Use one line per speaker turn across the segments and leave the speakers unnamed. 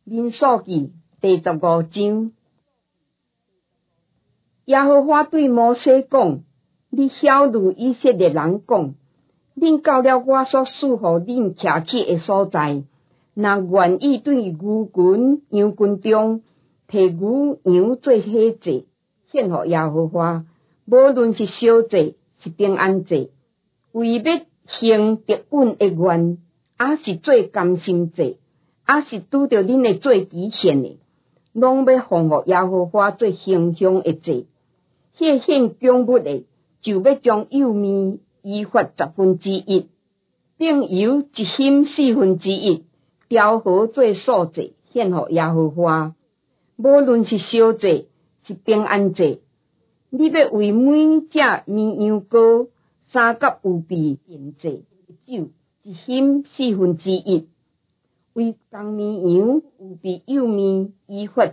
民数記第15章，耶和華對摩西講：你曉諭以色列人講，恁到了我所賜予恁徛起的所在，若願意對牛群、羊群中摕牛羊做喜祭，獻予耶和華，無論是燒祭是平安祭，為要行得穩的願，還是做甘心祭，還是拄着恁的做期限的，攏要奉予耶和華做馨香的祭。迄獻供物的，就要將幼麵移發1/10，並油1斤1/4，調和做素祭，獻予耶和華。無論是燒祭是平安祭，你要為每隻綿羊羔3角有皮奠祭酒1斤1/4，為公綿羊有皮幼麵移發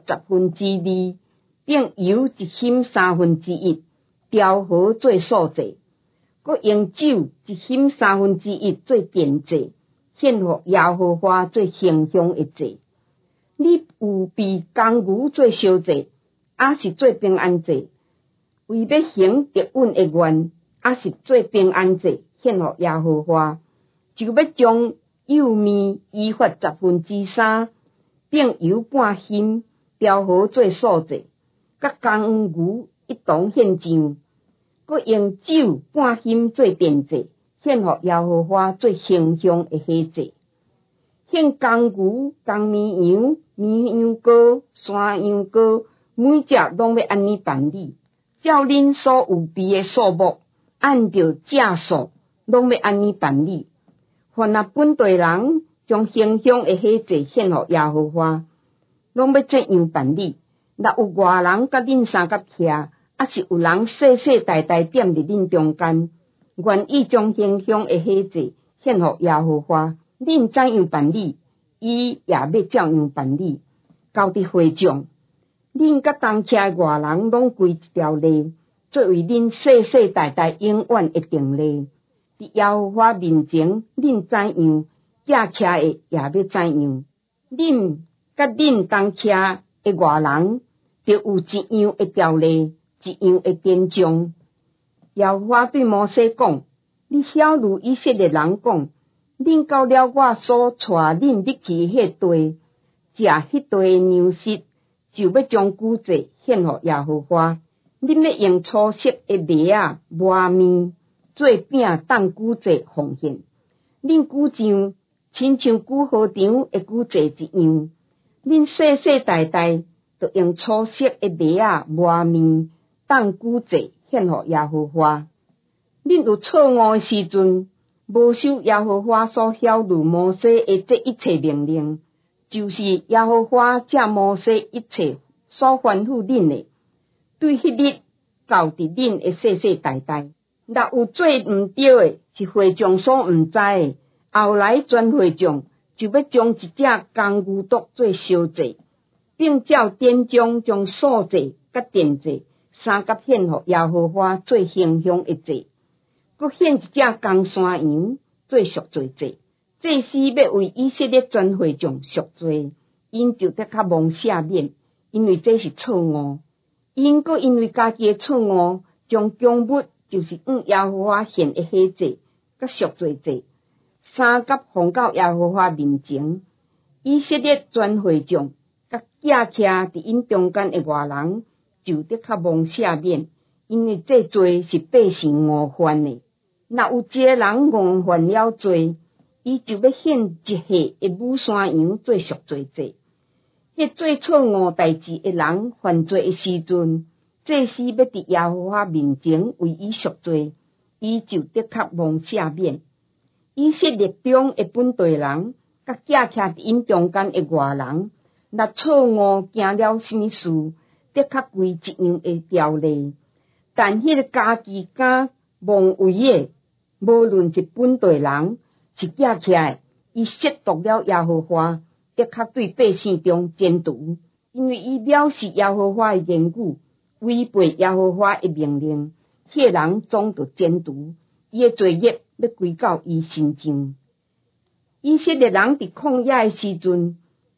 2/10，並油1斤3/1，調和做素祭。閣用酒1斤3/1做奠祭，獻予耶和華做馨香的祭。你有備公牛做燒祭，還是做平安祭，為要行得穩的願，還是做平安祭，獻予耶和華，就要將幼麵移發3/10，並油半斤，調和做素祭，甲公牛一同獻上。閣用酒半斤做奠祭，獻予耶和華做馨香的喜祭。獻公牛、公綿羊、綿羊羔、山羊羔，每隻攏要安尼辦理，照恁所有備的數目，按照隻數，攏要安尼辦理。凡若本地人將馨香的喜祭獻予耶和華，攏要這樣辦理。若有外人甲恁相甲徛，還是有人世世代代踮佇恁中間，願意將馨香的喜祭獻予耶和華，恁怎樣辦理，伊也要照樣辦理。到佇會眾，恁甲同徛的外人攏歸一條例，作為恁世世代代永遠的定例。佇耶和華面前，恁怎樣，遮徛的也要怎樣。恁甲恁同徛的外人，就有一樣的條例，一樣的典章。耶和華對摩西講：你曉諭以色列人講，恁到了我所帶恁入去迄地，食迄地的糧食，就要將穀祭獻予耶和華。恁要用粗色的麥仔磨麵做餅當穀祭奉獻。恁穀醬親像古禾場的穀祭一樣，恁世世代代就用粗色的麥仔磨麵當穀祭獻予耶和華。恁有錯誤的時陣，無守耶和華所曉諭摩西的這一切命令，就是耶和華藉摩西一切所吩咐恁的，對迄日到佇恁的世世代代。若有做毋對的，是會眾所毋知的，後來全會眾就要將一隻公牛犢做燒祭，並照典章將素祭甲奠祭三角獻予耶和華做馨香的祭。閣獻一隻公山羊做贖罪祭，祭司要為以色列全會眾贖罪，因就得較蒙赦免，因為這是錯誤。因閣因為家己的錯誤，將供物就是耶和華獻的喜祭甲贖罪祭三角放到耶和華面前，以色列全會眾甲倚徛佇因中間的外人，就得較蒙赦免，因為這罪是百姓誤犯的。若有一個人誤犯了罪，伊就要獻一歲的母山羊做贖罪祭。迄做錯誤代志的人犯罪的時陣，祭司要佇耶和華面前為伊贖罪，伊就得較蒙赦免。以色列中的本地人，甲倚徛佇因中間的外人，若錯誤行了什麼事，得較歸一樣的條例。但迄個家己敢妄為的，無論是本地人是倚徛的，伊褻瀆了耶和華，得較對百姓中剪除，因為伊藐視耶和華的言語，違背耶和華的命令，迄個人總得剪除，伊的罪孽要歸到伊身上。以色列人佇曠野的時陣，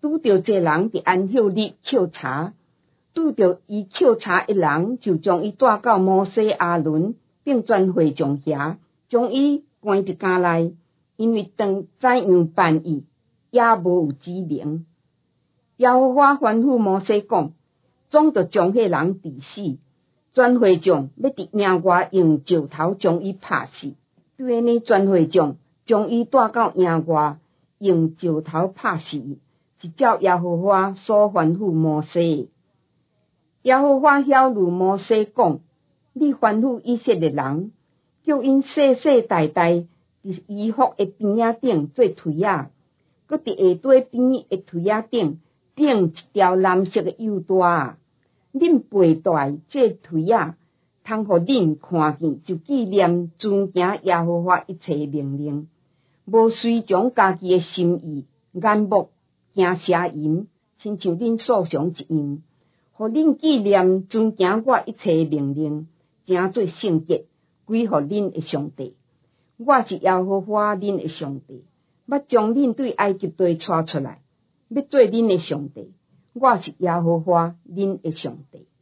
拄着一个人伫安休日捡柴，拄着伊捡柴的人就将伊带到摩西亚伦并全会众遐，将伊关伫监内，因为当怎样办伊也无有指明。耶和华吩咐摩西讲，总着将迄人治死。全会众要伫营外用石头将伊拍死。对安尼，全会众将伊带到营外，用石头拍死，是照耶和华所吩咐摩西。耶和华晓諭摩西讲，你吩咐以色列人，叫因世世代代伫衣服的边仔顶做腿仔，搁伫下底边的腿仔顶钉一条蓝色的油带。恁背带这腿仔，通互恁看见，就纪念遵行耶和华一切命令，无随从家己的心意、眼目、行邪淫，亲像恁素常一样，互恁纪念遵行我一切命令，诚做圣洁，归互恁的上帝。我是耶和华恁的上帝，要将恁对埃及地带出来，要做恁的上帝。我是耶和华恁的上帝。